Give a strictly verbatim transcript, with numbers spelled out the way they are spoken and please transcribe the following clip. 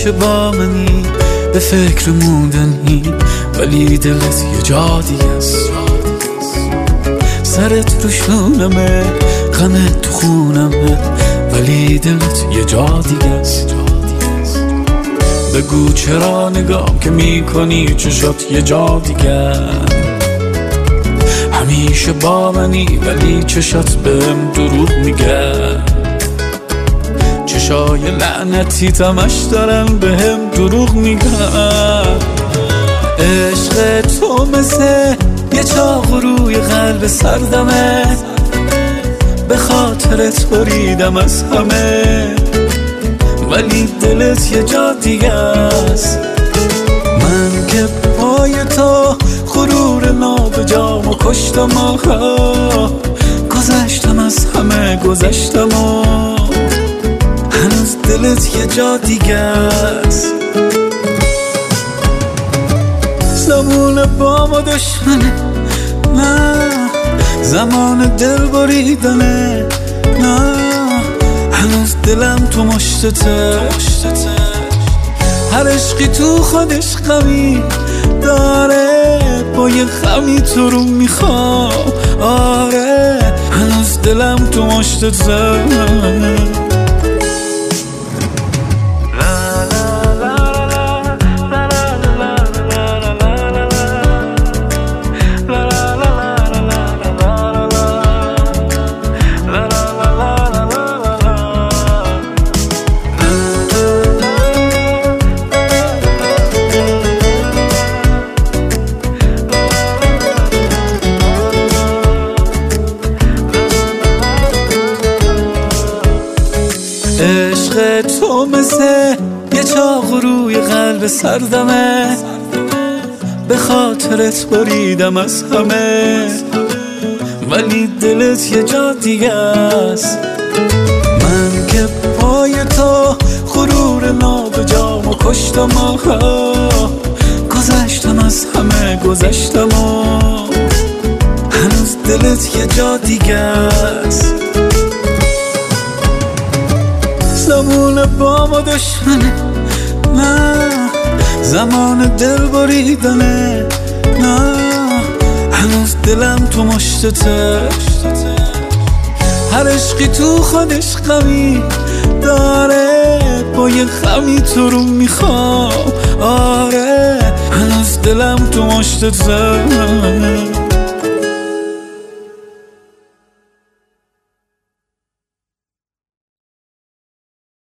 همیشه با منی، به فکر موندنی، ولی دلت یه جا دیگه است. سرت رو شونمه، غمت تو خونمه، ولی دلت یه جا دیگه است. بگو چرا نگام که میکنی چشات یه جا دیگه، همیشه با منی ولی چشات بهم دروغ میگه. چشای لعنتی تمش دارن بهم دروغ میگن. عشق تو مثل یه چاق روی قلب سردمه، به خاطرت بریدم از همه، ولی دلت یه جا دیگه است. من که پای تو غرور نابجامو کشتم، آخا گذشتم از همه گذشتم و هنوز دلت یه جا دیگه است. زمان با ما دشمنه، نه زمان دل بریدنه، نه هنوز دلم تو مشتته. هر عشقی تو خودش غمی داره، با یه غمی تو رو میخوام. آره هنوز دلم تو مشتته. عشق تو مثل یه چاق روی قلب سردمه، به خاطرت بریدم از همه، ولی دلت یه جا دیگه است. من که پای تو غرور نابجامو کشتم، آخا گذشتم از همه گذشتم و هنوز دلت یه جا دیگه است. زمان با ما دشمنه، نه زمان دل بریدنه، نه هنوز دلم تو مشتته. هر عشقی تو خودش غمی داره، با یه غمی تو رو میخوام. آره هنوز دلم تو مشتته.